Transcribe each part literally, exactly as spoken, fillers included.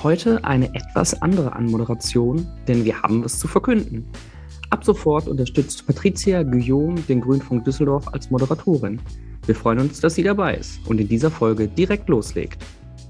Heute eine etwas andere Anmoderation, denn wir haben was zu verkünden. Ab sofort unterstützt Patricia Guillaume den Grünfunk Düsseldorf als Moderatorin. Wir freuen uns, dass sie dabei ist und in dieser Folge direkt loslegt.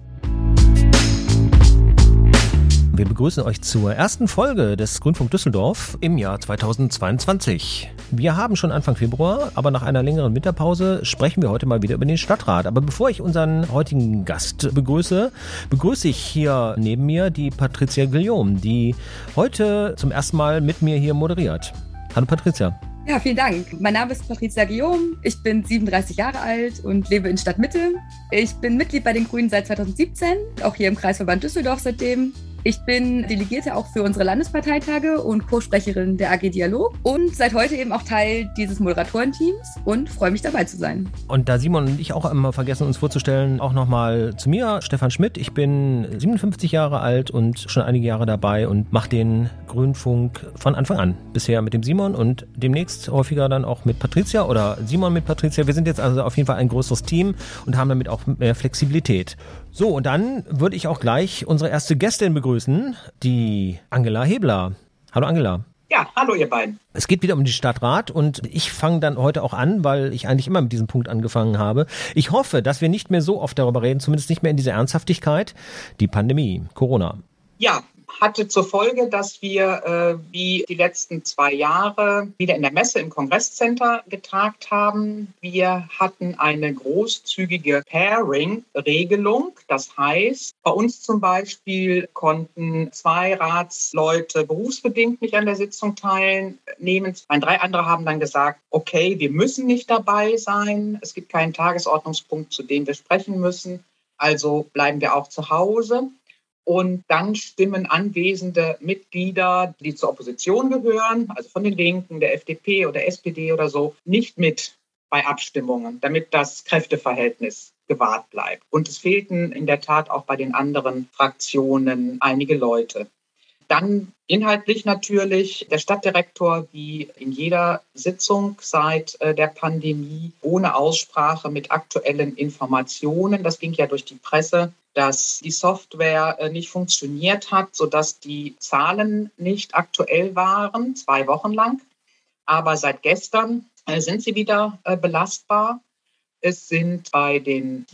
Wir begrüßen euch zur ersten Folge des Grünfunk Düsseldorf im Jahr zweitausendzweiundzwanzig. Wir haben schon Anfang Februar, aber nach einer längeren Winterpause sprechen wir heute mal wieder über den Stadtrat. Aber bevor ich unseren heutigen Gast begrüße, begrüße ich hier neben mir die Patricia Guillaume, die heute zum ersten Mal mit mir hier moderiert. Hallo Patricia. Ja, vielen Dank. Mein Name ist Patricia Guillaume. Ich bin siebenunddreißig Jahre alt und lebe in Stadtmitte. Ich bin Mitglied bei den Grünen seit zweitausendsiebzehn, auch hier im Kreisverband Düsseldorf seitdem. Ich bin Delegierte auch für unsere Landesparteitage und Co-Sprecherin der A G Dialog und seit heute eben auch Teil dieses Moderatorenteams und freue mich dabei zu sein. Und da Simon und ich auch immer vergessen, uns vorzustellen, auch nochmal zu mir, Stefan Schmidt. Ich bin siebenundfünfzig Jahre alt und schon einige Jahre dabei und mache den Grünfunk von Anfang an. Bisher mit dem Simon und demnächst häufiger dann auch mit Patricia oder Simon mit Patricia. Wir sind jetzt also auf jeden Fall ein größeres Team und haben damit auch mehr Flexibilität. So, und dann würde ich auch gleich unsere erste Gästin begrüßen, die Angela Hebler. Hallo Angela. Ja, hallo ihr beiden. Es geht wieder um den Stadtrat und ich fange dann heute auch an, weil ich eigentlich immer mit diesem Punkt angefangen habe. Ich hoffe, dass wir nicht mehr so oft darüber reden, zumindest nicht mehr in dieser Ernsthaftigkeit, die Pandemie, Corona. Ja, hatte zur Folge, dass wir äh, wie die letzten zwei Jahre wieder in der Messe im Kongresscenter getagt haben. Wir hatten eine großzügige Pairing-Regelung. Das heißt, bei uns zum Beispiel konnten zwei Ratsleute berufsbedingt nicht an der Sitzung teilnehmen. Drei andere haben dann gesagt, okay, wir müssen nicht dabei sein. Es gibt keinen Tagesordnungspunkt, zu dem wir sprechen müssen. Also bleiben wir auch zu Hause. Und dann stimmen anwesende Mitglieder, die zur Opposition gehören, also von den Linken, der F D P oder S P D oder so, nicht mit bei Abstimmungen, damit das Kräfteverhältnis gewahrt bleibt. Und es fehlten in der Tat auch bei den anderen Fraktionen einige Leute. Dann inhaltlich natürlich der Stadtdirektor, wie in jeder Sitzung seit äh, der Pandemie, ohne Aussprache mit aktuellen Informationen. Das ging ja durch die Presse, dass die Software äh, nicht funktioniert hat, sodass die Zahlen nicht aktuell waren, zwei Wochen lang. Aber seit gestern äh, sind sie wieder äh, belastbar. Es sind bei den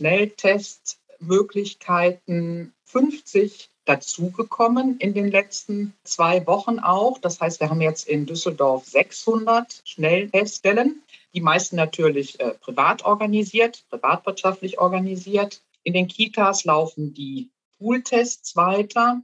Schnelltestmöglichkeiten fünfzig dazugekommen in den letzten zwei Wochen auch. Das heißt, wir haben jetzt in Düsseldorf sechshundert Schnellteststellen. Die meisten natürlich äh, privat organisiert, privatwirtschaftlich organisiert. In den Kitas laufen die Pooltests weiter.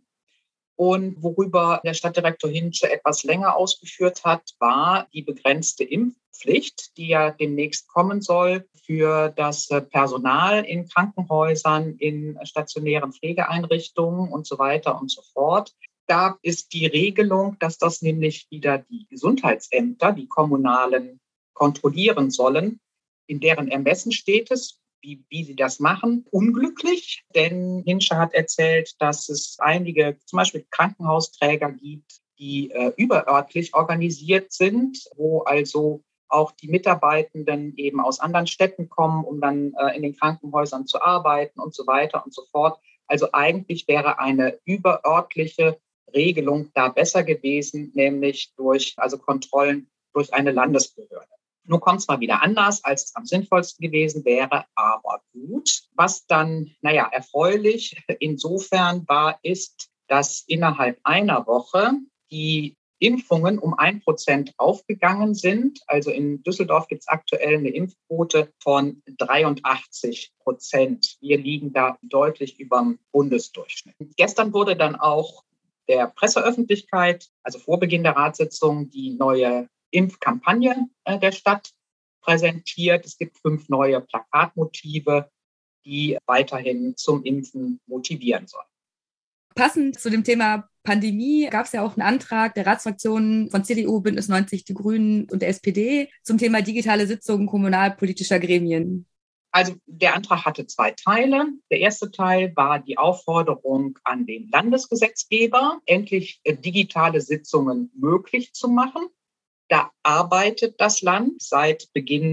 Und worüber der Stadtdirektor Hintsche etwas länger ausgeführt hat, war die begrenzte Impfpflicht, die ja demnächst kommen soll für das Personal in Krankenhäusern, in stationären Pflegeeinrichtungen und so weiter und so fort. Da ist die Regelung, dass das nämlich wieder die Gesundheitsämter, die kommunalen, kontrollieren sollen. In deren Ermessen steht es, Wie, wie sie das machen, unglücklich. Denn Hintsche hat erzählt, dass es einige, zum Beispiel Krankenhausträger gibt, die äh, überörtlich organisiert sind, wo also auch die Mitarbeitenden eben aus anderen Städten kommen, um dann äh, in den Krankenhäusern zu arbeiten und so weiter und so fort. Also eigentlich wäre eine überörtliche Regelung da besser gewesen, nämlich durch also Kontrollen durch eine Landesbehörde. Nun kommt es mal wieder anders, als es am sinnvollsten gewesen wäre, aber gut. Was dann, naja, erfreulich insofern war, ist, dass innerhalb einer Woche die Impfungen um ein Prozent aufgegangen sind. Also in Düsseldorf gibt es aktuell eine Impfquote von dreiundachtzig Prozent. Wir liegen da deutlich über dem Bundesdurchschnitt. Gestern wurde dann auch der Presseöffentlichkeit, also vor Beginn der Ratssitzung, die neue Impfkampagne der Stadt präsentiert. Es gibt fünf neue Plakatmotive, die weiterhin zum Impfen motivieren sollen. Passend zu dem Thema Pandemie gab es ja auch einen Antrag der Ratsfraktionen von C D U, Bündnis neunzig, die Grünen und der S P D zum Thema digitale Sitzungen kommunalpolitischer Gremien. Also der Antrag hatte zwei Teile. Der erste Teil war die Aufforderung an den Landesgesetzgeber, endlich digitale Sitzungen möglich zu machen. Da arbeitet das Land seit Beginn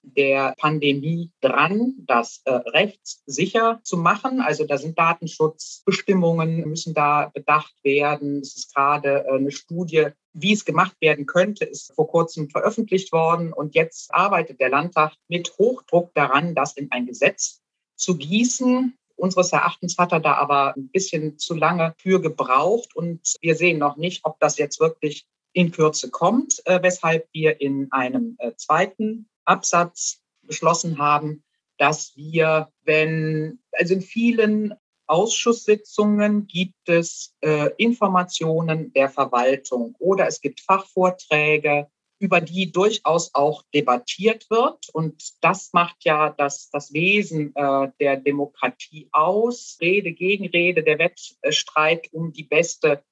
der Pandemie dran, das äh, rechtssicher zu machen. Also da sind Datenschutzbestimmungen, müssen da bedacht werden. Es ist gerade äh, eine Studie, wie es gemacht werden könnte, ist vor kurzem veröffentlicht worden. Und jetzt arbeitet der Landtag mit Hochdruck daran, das in ein Gesetz zu gießen. Unseres Erachtens hat er da aber ein bisschen zu lange für gebraucht. Und wir sehen noch nicht, ob das jetzt wirklich in Kürze kommt, äh, weshalb wir in einem äh, zweiten Absatz beschlossen haben, dass wir, wenn, also in vielen Ausschusssitzungen gibt es äh, Informationen der Verwaltung oder es gibt Fachvorträge, über die durchaus auch debattiert wird. Und das macht ja das, das Wesen äh, der Demokratie aus. Rede, Gegenrede, der Wettstreit um die beste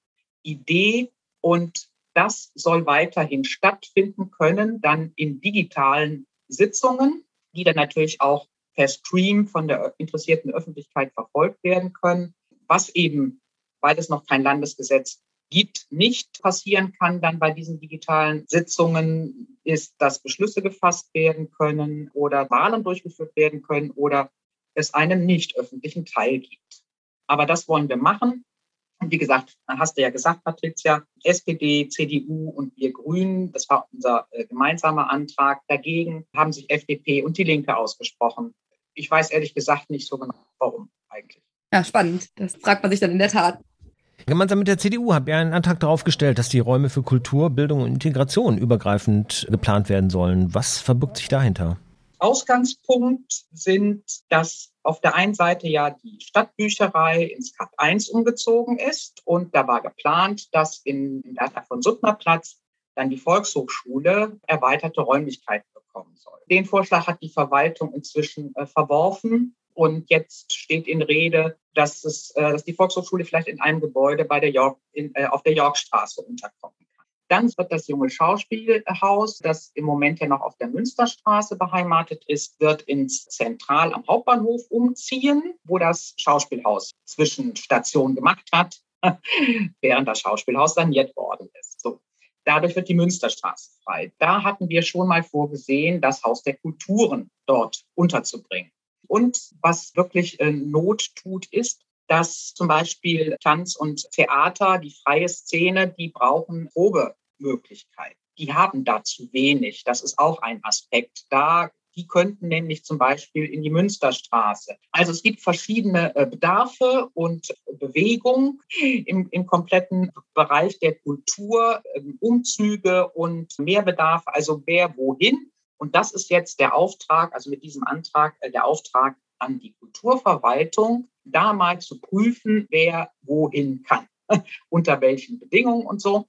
Idee. Und das soll weiterhin stattfinden können, dann in digitalen Sitzungen, die dann natürlich auch per Stream von der interessierten Öffentlichkeit verfolgt werden können. Was eben, weil es noch kein Landesgesetz gibt, nicht passieren kann dann bei diesen digitalen Sitzungen, ist, dass Beschlüsse gefasst werden können oder Wahlen durchgeführt werden können oder es einen nicht öffentlichen Teil gibt. Aber das wollen wir machen. Und wie gesagt, hast du ja gesagt, Patricia, S P D, C D U und wir Grünen, das war unser äh, gemeinsamer Antrag. Dagegen haben sich F D P und die Linke ausgesprochen. Ich weiß ehrlich gesagt nicht so genau, warum eigentlich. Ja, spannend. Das fragt man sich dann in der Tat. Gemeinsam mit der C D U habt ihr einen Antrag darauf gestellt, dass die Räume für Kultur, Bildung und Integration übergreifend geplant werden sollen. Was verbirgt sich dahinter? Ausgangspunkt sind, dass auf der einen Seite ja die Stadtbücherei ins Kap eins umgezogen ist und da war geplant, dass in, in der von Suttner Platz dann die Volkshochschule erweiterte Räumlichkeiten bekommen soll. Den Vorschlag hat die Verwaltung inzwischen äh, verworfen und jetzt steht in Rede, dass, es, äh, dass die Volkshochschule vielleicht in einem Gebäude bei der York, in, äh, auf der Yorkstraße unterkommen kann. Dann wird das junge Schauspielhaus, das im Moment ja noch auf der Münsterstraße beheimatet ist, wird ins Zentral am Hauptbahnhof umziehen, wo das Schauspielhaus Zwischenstation gemacht hat, während das Schauspielhaus saniert worden ist. So. Dadurch wird die Münsterstraße frei. Da hatten wir schon mal vorgesehen, das Haus der Kulturen dort unterzubringen. Und was wirklich äh, Not tut, ist, dass zum Beispiel Tanz und Theater, die freie Szene, die brauchen Probemöglichkeiten. Die haben da zu wenig. Das ist auch ein Aspekt. Da, die könnten nämlich zum Beispiel in die Münsterstraße. Also es gibt verschiedene äh, Bedarfe und Bewegung im, im kompletten Bereich der Kultur, äh, Umzüge und Mehrbedarf, also wer wohin. Und das ist jetzt der Auftrag, also mit diesem Antrag, äh, der Auftrag an die Kulturverwaltung, da mal zu prüfen, wer wohin kann, unter welchen Bedingungen und so.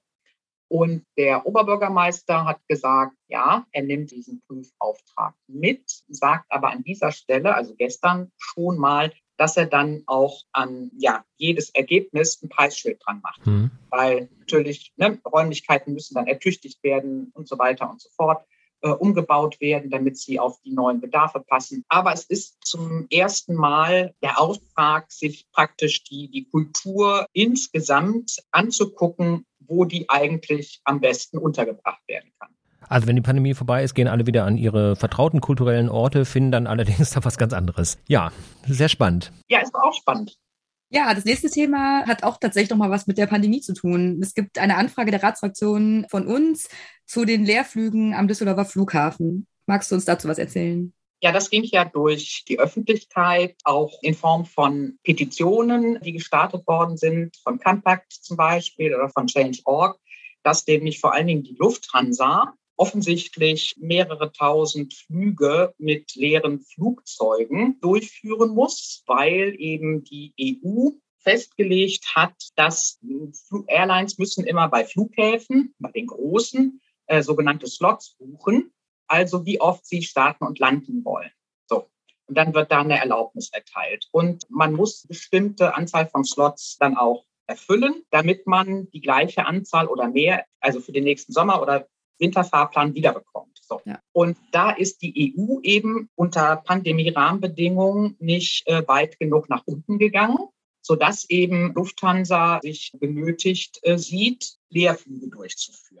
Und der Oberbürgermeister hat gesagt, ja, er nimmt diesen Prüfauftrag mit, sagt aber an dieser Stelle, also gestern schon mal, dass er dann auch an ja, jedes Ergebnis ein Preisschild dran macht. Mhm. Weil natürlich ne, Räumlichkeiten müssen dann ertüchtigt werden und so weiter und so fort. Umgebaut werden, damit sie auf die neuen Bedarfe passen. Aber es ist zum ersten Mal der Auftrag, sich praktisch die, die Kultur insgesamt anzugucken, wo die eigentlich am besten untergebracht werden kann. Also wenn die Pandemie vorbei ist, gehen alle wieder an ihre vertrauten kulturellen Orte, finden dann allerdings da was ganz anderes. Ja, sehr spannend. Ja, ist auch spannend. Ja, das nächste Thema hat auch tatsächlich noch mal was mit der Pandemie zu tun. Es gibt eine Anfrage der Ratsfraktion von uns zu den Leerflügen am Düsseldorfer Flughafen. Magst du uns dazu was erzählen? Ja, das ging ja durch die Öffentlichkeit, auch in Form von Petitionen, die gestartet worden sind, von Compact zum Beispiel oder von Change Punkt org, dass nämlich vor allen Dingen die Lufthansa offensichtlich mehrere tausend Flüge mit leeren Flugzeugen durchführen muss, weil eben die E U festgelegt hat, dass Airlines müssen immer bei Flughäfen, bei den großen, äh, sogenannte Slots buchen, also wie oft sie starten und landen wollen. So. Und dann wird da eine Erlaubnis erteilt. Und man muss bestimmte Anzahl von Slots dann auch erfüllen, damit man die gleiche Anzahl oder mehr, also für den nächsten Sommer oder Winterfahrplan wiederbekommt. So. Ja. Und da ist die E U eben unter Pandemie-Rahmenbedingungen nicht äh, weit genug nach unten gegangen, sodass eben Lufthansa sich benötigt äh, sieht, Leerflüge durchzuführen.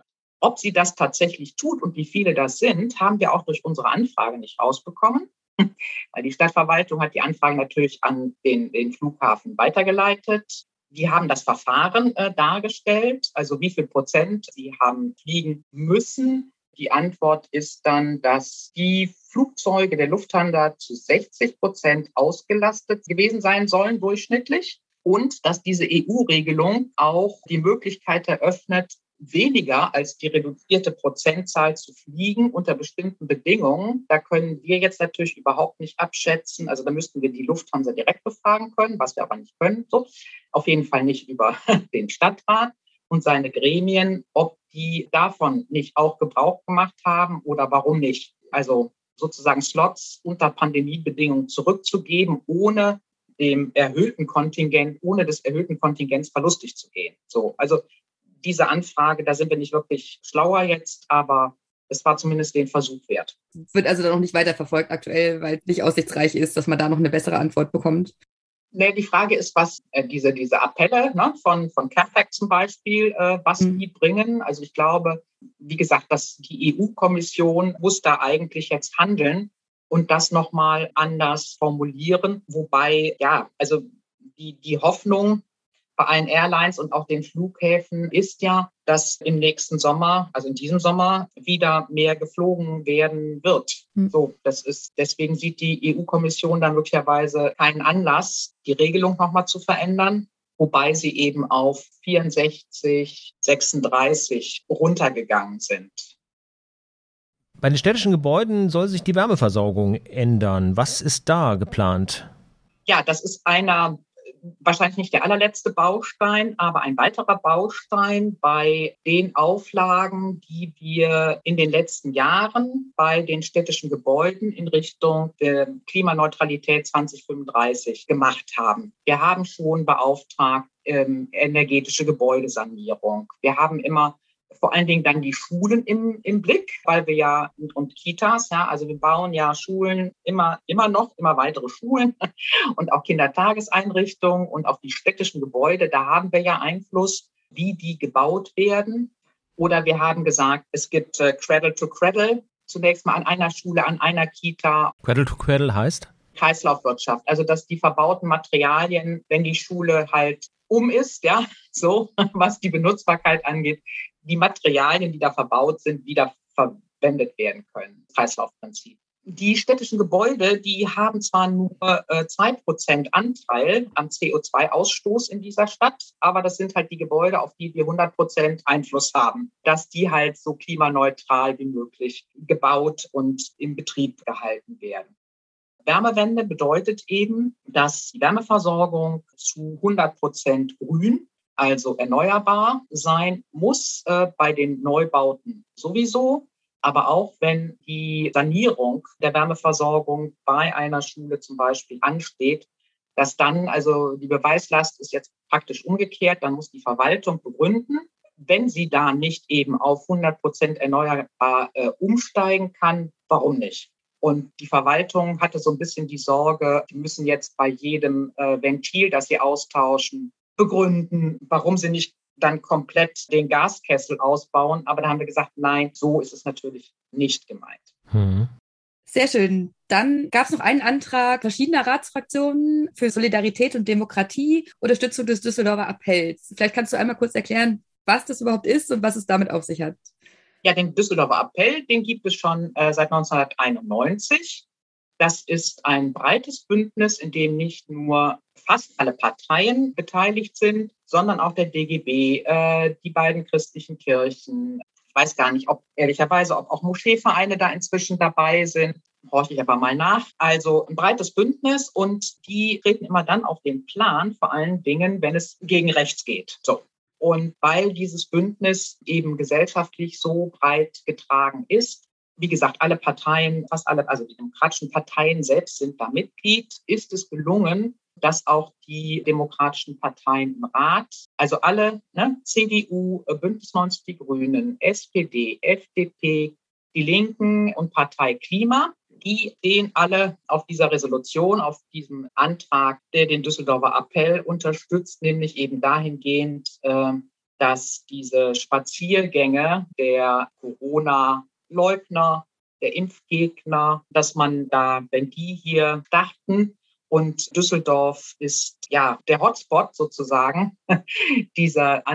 Ob sie das tatsächlich tut und wie viele das sind, haben wir auch durch unsere Anfrage nicht rausbekommen, weil die Stadtverwaltung hat die Anfrage natürlich an den, den Flughafen weitergeleitet. Die haben das Verfahren äh, dargestellt, also wie viel Prozent sie haben fliegen müssen. Die Antwort ist dann, dass die Flugzeuge der Lufthansa zu sechzig Prozent ausgelastet gewesen sein sollen, durchschnittlich. Und dass diese E U-Regelung auch die Möglichkeit eröffnet, weniger als die reduzierte Prozentzahl zu fliegen unter bestimmten Bedingungen. Da können wir jetzt natürlich überhaupt nicht abschätzen. Also da müssten wir die Lufthansa direkt befragen können, was wir aber nicht können. So. Auf jeden Fall nicht über den Stadtrat und seine Gremien, ob die davon nicht auch Gebrauch gemacht haben oder warum nicht. Also sozusagen Slots unter Pandemiebedingungen zurückzugeben, ohne dem erhöhten Kontingent, ohne des erhöhten Kontingents verlustig zu gehen. So, also diese Anfrage, da sind wir nicht wirklich schlauer jetzt, aber es war zumindest den Versuch wert. Wird also noch nicht weiter verfolgt aktuell, weil es nicht aussichtsreich ist, dass man da noch eine bessere Antwort bekommt? Nee, die Frage ist, was äh, diese, diese Appelle ne, von, von CAPEC zum Beispiel, äh, was mhm. die bringen. Also ich glaube, wie gesagt, dass die E U-Kommission muss da eigentlich jetzt handeln und das nochmal anders formulieren. Wobei, ja, also die, die Hoffnung bei allen Airlines und auch den Flughäfen ist ja, dass im nächsten Sommer, also in diesem Sommer, wieder mehr geflogen werden wird. Mhm. So, das ist, deswegen sieht die E U-Kommission da möglicherweise keinen Anlass, die Regelung nochmal zu verändern, wobei sie eben auf vierundsechzig, sechsunddreißig runtergegangen sind. Bei den städtischen Gebäuden soll sich die Wärmeversorgung ändern. Was ist da geplant? Ja, das ist einer, wahrscheinlich nicht der allerletzte Baustein, aber ein weiterer Baustein bei den Auflagen, die wir in den letzten Jahren bei den städtischen Gebäuden in Richtung der Klimaneutralität zwanzig fünfunddreißig gemacht haben. Wir haben schon beauftragt ähm, energetische Gebäudesanierung. Wir haben immer vor allen Dingen dann die Schulen im, im Blick, weil wir ja, und, und Kitas, ja, also wir bauen ja Schulen immer, immer noch, immer weitere Schulen und auch Kindertageseinrichtungen und auch die städtischen Gebäude, da haben wir ja Einfluss, wie die gebaut werden. Oder wir haben gesagt, es gibt äh, Cradle to Cradle, zunächst mal an einer Schule, an einer Kita. Cradle to Cradle heißt? Kreislaufwirtschaft, also dass die verbauten Materialien, wenn die Schule halt um ist, ja, so, was die Benutzbarkeit angeht, die Materialien, die da verbaut sind, wieder verwendet werden können. Kreislaufprinzip. Die städtischen Gebäude, die haben zwar nur äh, zwei Prozent Anteil am C O zwei Ausstoß in dieser Stadt, aber das sind halt die Gebäude, auf die wir hundert Prozent Einfluss haben, dass die halt so klimaneutral wie möglich gebaut und in Betrieb gehalten werden. Wärmewende bedeutet eben, dass die Wärmeversorgung zu hundert Prozent grün, also erneuerbar sein muss, äh, bei den Neubauten sowieso, aber auch wenn die Sanierung der Wärmeversorgung bei einer Schule zum Beispiel ansteht, dass dann, also die Beweislast ist jetzt praktisch umgekehrt, dann muss die Verwaltung begründen, wenn sie da nicht eben auf hundert Prozent erneuerbar äh, umsteigen kann, warum nicht? Und die Verwaltung hatte so ein bisschen die Sorge, die müssen jetzt bei jedem äh, Ventil, das sie austauschen, begründen, warum sie nicht dann komplett den Gaskessel ausbauen. Aber da haben wir gesagt, nein, so ist es natürlich nicht gemeint. Hm. Sehr schön. Dann gab es noch einen Antrag verschiedener Ratsfraktionen für Solidarität und Demokratie, Unterstützung des Düsseldorfer Appells. Vielleicht kannst du einmal kurz erklären, was das überhaupt ist und was es damit auf sich hat. Ja, den Düsseldorfer Appell, den gibt es schon äh, seit neunzehnhunderteinundneunzig. Das ist ein breites Bündnis, in dem nicht nur fast alle Parteien beteiligt sind, sondern auch der D G B, äh, die beiden christlichen Kirchen. Ich weiß gar nicht, ob ehrlicherweise, ob auch Moscheevereine da inzwischen dabei sind. Horche ich aber mal nach. Also ein breites Bündnis und die treten immer dann auf den Plan, vor allen Dingen, wenn es gegen rechts geht. So. Und weil dieses Bündnis eben gesellschaftlich so breit getragen ist, wie gesagt, alle Parteien, fast alle, also die demokratischen Parteien selbst sind da Mitglied, ist es gelungen, dass auch die demokratischen Parteien im Rat, also alle, ne, C D U, Bündnis neunzig Die Grünen, S P D, F D P, die Linken und Partei Klima, die stehen alle auf dieser Resolution, auf diesem Antrag, der den Düsseldorfer Appell unterstützt, nämlich eben dahingehend, äh, dass diese Spaziergänge der Corona-Leugner, der Impfgegner, dass man da, wenn die hier starten, und Düsseldorf ist ja der Hotspot sozusagen dieser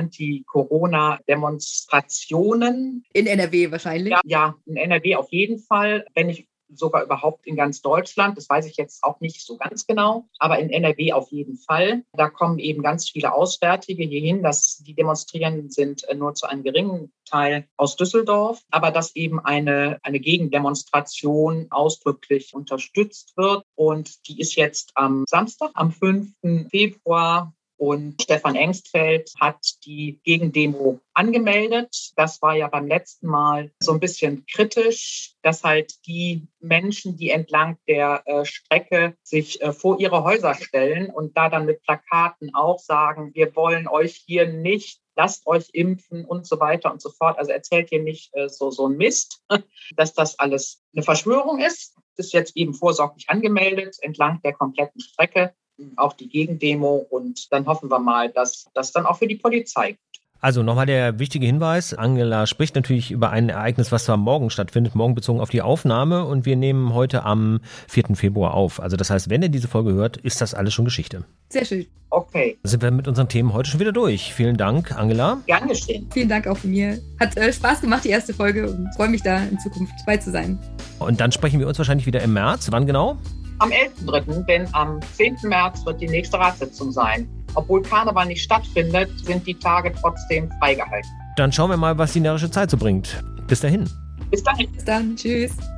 Anti-Corona-Demonstrationen. In N R W wahrscheinlich? Ja, ja, in N R W auf jeden Fall, wenn nicht sogar überhaupt in ganz Deutschland. Das weiß ich jetzt auch nicht so ganz genau, aber in N R W auf jeden Fall. Da kommen eben ganz viele Auswärtige hierhin. Das, die Demonstrierenden sind nur zu einem geringen Teil aus Düsseldorf, aber dass eben eine, eine Gegendemonstration ausdrücklich unterstützt wird. Und die ist jetzt am Samstag, am fünften Februar. Und Stefan Engstfeld hat die Gegendemo angemeldet. Das war ja beim letzten Mal so ein bisschen kritisch, dass halt die Menschen, die entlang der äh, Strecke sich äh, vor ihre Häuser stellen und da dann mit Plakaten auch sagen, wir wollen euch hier nicht, lasst euch impfen und so weiter und so fort. Also erzählt ihr nicht äh, so, so ein Mist, dass das alles eine Verschwörung ist. Das ist jetzt eben vorsorglich angemeldet entlang der kompletten Strecke. Auch die Gegendemo, und dann hoffen wir mal, dass das dann auch für die Polizei geht. Also nochmal der wichtige Hinweis, Angela spricht natürlich über ein Ereignis, was zwar morgen stattfindet, morgen bezogen auf die Aufnahme, und wir nehmen heute am vierten Februar auf. Also das heißt, wenn ihr diese Folge hört, ist das alles schon Geschichte. Sehr schön. Okay. Sind wir mit unseren Themen heute schon wieder durch. Vielen Dank, Angela. Gern geschehen. Vielen Dank auch von mir. Hat äh, Spaß gemacht, die erste Folge, und freue mich da in Zukunft dabei zu sein. Und dann sprechen wir uns wahrscheinlich wieder im März. Wann genau? Am elften dritten, denn am zehnten März wird die nächste Ratssitzung sein. Obwohl Karneval nicht stattfindet, sind die Tage trotzdem freigehalten. Dann schauen wir mal, was die närrische Zeit so bringt. Bis dahin. Bis dahin. Bis dann. Tschüss.